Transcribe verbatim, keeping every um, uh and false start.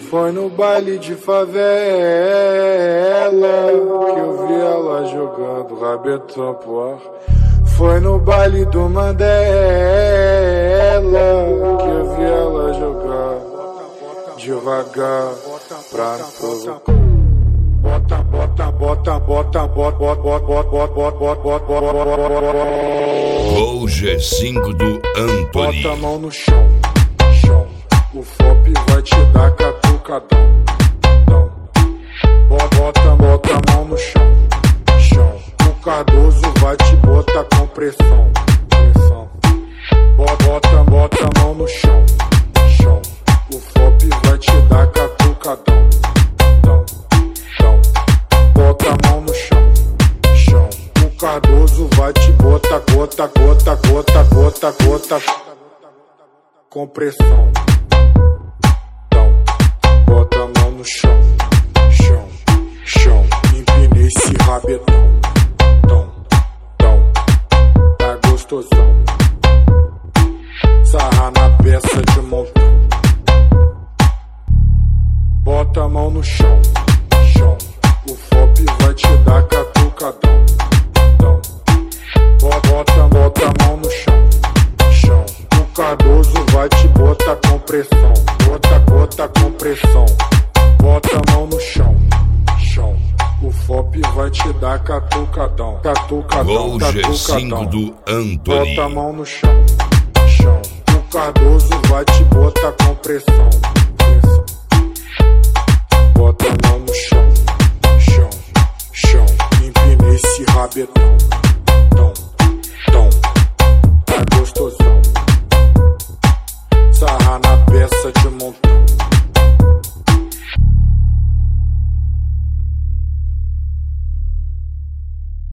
Foi no baile de favela que eu vi ela jogando rabetão pro ar. Foi no baile do Mandela que eu vi ela jogar devagar pra provocar. Bota, bota, bota, bota, bota, bota, bota, bota, bota, bota. Gol G cinco do Anthony. Bota a mão no chão, chão. O Fop vai te dar catucadão. Bota, bota a mão no chão, chão. O Cardoso vai te botar com pressão, pressão. Bota, bota a mão no chão, chão. O Fop vai te dar catucadão. Bota a mão no chão, chão. O Cardoso vai te botar gota, gota, gota, gota, gota com pressão. Bota a mão no chão, chão, chão. Empina esse rabetão, tão, tão. Tá gostosão. Sarra na peça de montão. Bota a mão no chão, chão. O Fop vai te dar catucadão. Bota, bota a mão no chão, chão. O Cardoso vai te botar com pressão. Bota, bota com pressão. Bota a mão no chão, chão. O Fop vai te dar catucadão. Catucadão, Gol G cinco catucadão. do Anthony. Bota a mão no chão, chão. O Cardoso vai te botar com pressão.